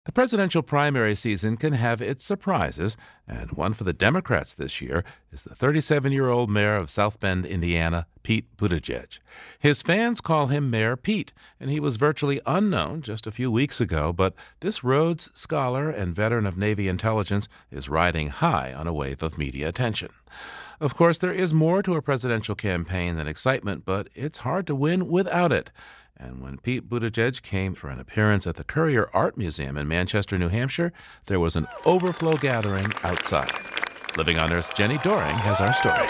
The presidential primary season can have its surprises, and one for the Democrats this year is the 37-year-old mayor of South Bend, Indiana, Pete Buttigieg. His fans call him Mayor Pete, and he was virtually unknown just a few weeks ago, but this Rhodes Scholar and veteran of Navy intelligence is riding high on a wave of media attention. Of course, there is more to a presidential campaign than excitement, but it's hard to win without it. And when Pete Buttigieg came for an appearance at the Currier Art Museum in Manchester, New Hampshire, there was an overflow gathering outside. Living on Earth's Jenny Doring has our story.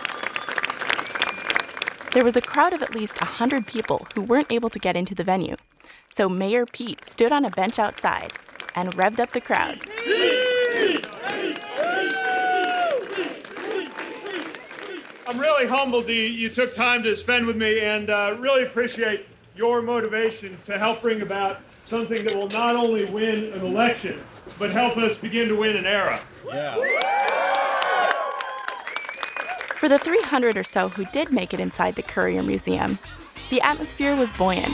There was a crowd of at least 100 people who weren't able to get into the venue. So Mayor Pete stood on a bench outside and revved up the crowd. I'm really humbled you took time to spend with me, and really appreciate your motivation to help bring about something that will not only win an election, but help us begin to win an era. Yeah. For the 300 or so who did make it inside the Currier Museum, the atmosphere was buoyant.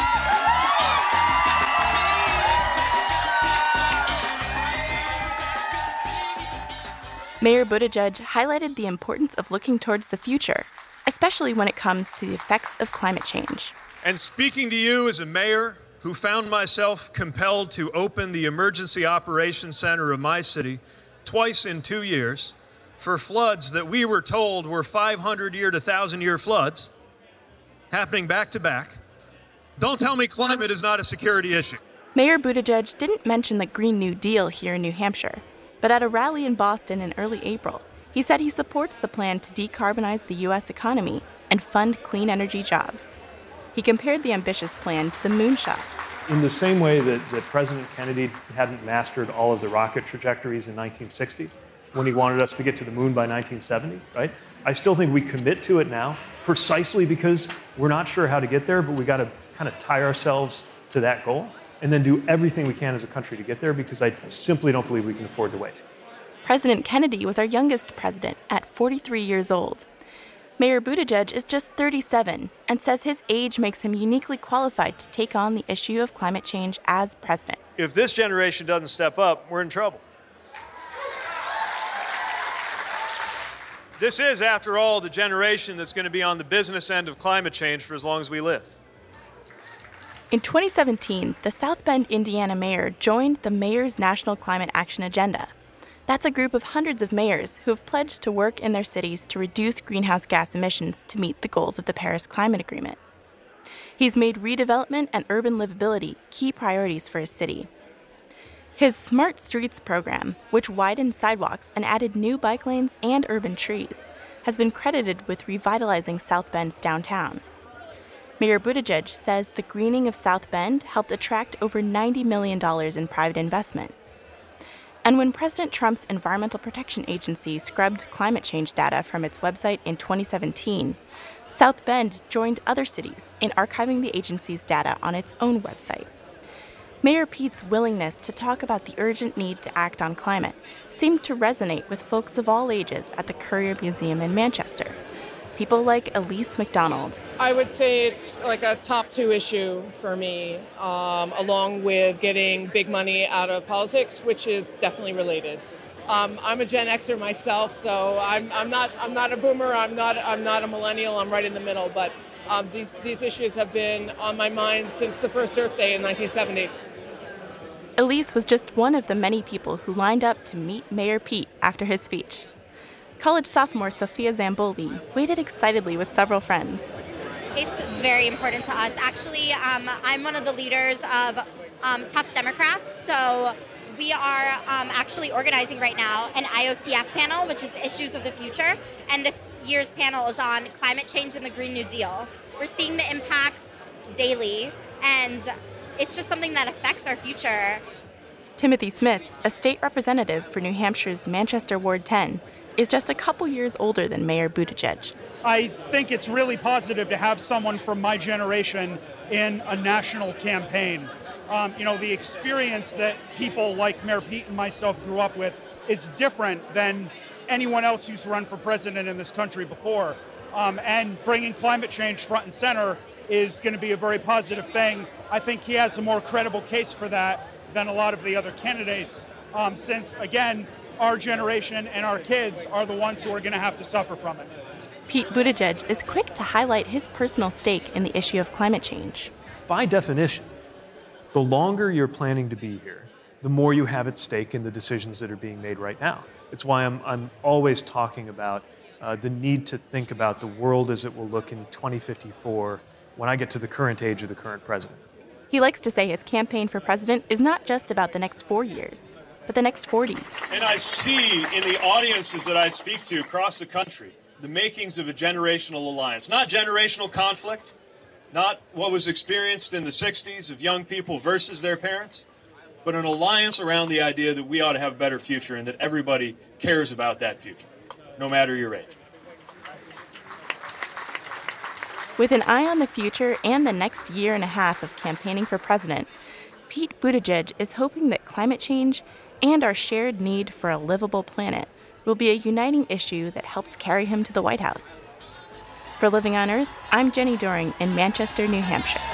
Mayor Buttigieg highlighted the importance of looking towards the future, especially when it comes to the effects of climate change. And speaking to you as a mayor who found myself compelled to open the Emergency Operations Center of my city twice in 2 years for floods that we were told were 500-year to 1,000-year floods happening back to back. Don't tell me climate is not a security issue. Mayor Buttigieg didn't mention the Green New Deal here in New Hampshire, but at a rally in Boston in early April, he said he supports the plan to decarbonize the U.S. economy and fund clean energy jobs. He compared the ambitious plan to the moonshot. In the same way that President Kennedy hadn't mastered all of the rocket trajectories in 1960, when he wanted us to get to the moon by 1970, right? I still think we commit to it now, precisely because we're not sure how to get there, but we got to kind of tie ourselves to that goal and then do everything we can as a country to get there, because I simply don't believe we can afford to wait. President Kennedy was our youngest president at 43 years old. Mayor Buttigieg is just 37 and says his age makes him uniquely qualified to take on the issue of climate change as president. If this generation doesn't step up, we're in trouble. This is, after all, the generation that's going to be on the business end of climate change for as long as we live. In 2017, the South Bend, Indiana mayor joined the Mayor's National Climate Action Agenda. That's a group of hundreds of mayors who have pledged to work in their cities to reduce greenhouse gas emissions to meet the goals of the Paris Climate Agreement. He's made redevelopment and urban livability key priorities for his city. His Smart Streets program, which widened sidewalks and added new bike lanes and urban trees, has been credited with revitalizing South Bend's downtown. Mayor Buttigieg says the greening of South Bend helped attract over $90 million in private investment. And when President Trump's Environmental Protection Agency scrubbed climate change data from its website in 2017, South Bend joined other cities in archiving the agency's data on its own website. Mayor Pete's willingness to talk about the urgent need to act on climate seemed to resonate with folks of all ages at the Currier Museum in Manchester. People like Elise McDonald. I would say it's like a top 2 issue for me, along with getting big money out of politics, which is definitely related. I'm a Gen Xer myself, so I'm not a boomer. I'm not a millennial. I'm right in the middle. But these issues have been on my mind since the first Earth Day in 1970. Elise was just one of the many people who lined up to meet Mayor Pete after his speech. College sophomore Sophia Zamboli waited excitedly with several friends. It's very important to us. Actually, I'm one of the leaders of Tufts Democrats, so we are actually organizing right now an IOTF panel, which is Issues of the Future, and this year's panel is on climate change and the Green New Deal. We're seeing the impacts daily, and it's just something that affects our future. Timothy Smith, a state representative for New Hampshire's Manchester Ward 10, is just a couple years older than Mayor Buttigieg. I think it's really positive to have someone from my generation in a national campaign. The experience that people like Mayor Pete and myself grew up with is different than anyone else who's run for president in this country before. And bringing climate change front and center is going to be a very positive thing. I think he has a more credible case for that than a lot of the other candidates, since, again, our generation and our kids are the ones who are going to have to suffer from it. Pete Buttigieg is quick to highlight his personal stake in the issue of climate change. By definition, the longer you're planning to be here, the more you have at stake in the decisions that are being made right now. It's why I'm always talking about the need to think about the world as it will look in 2054 when I get to the current age of the current president. He likes to say his campaign for president is not just about the next 4 years, but the next 40. And I see in the audiences that I speak to across the country the makings of a generational alliance, not generational conflict, not what was experienced in the 60s of young people versus their parents, but an alliance around the idea that we ought to have a better future and that everybody cares about that future, no matter your age. With an eye on the future and the next year and a half of campaigning for president, Pete Buttigieg is hoping that climate change and our shared need for a livable planet will be a uniting issue that helps carry him to the White House. For Living on Earth, I'm Jenny Doering in Manchester, New Hampshire.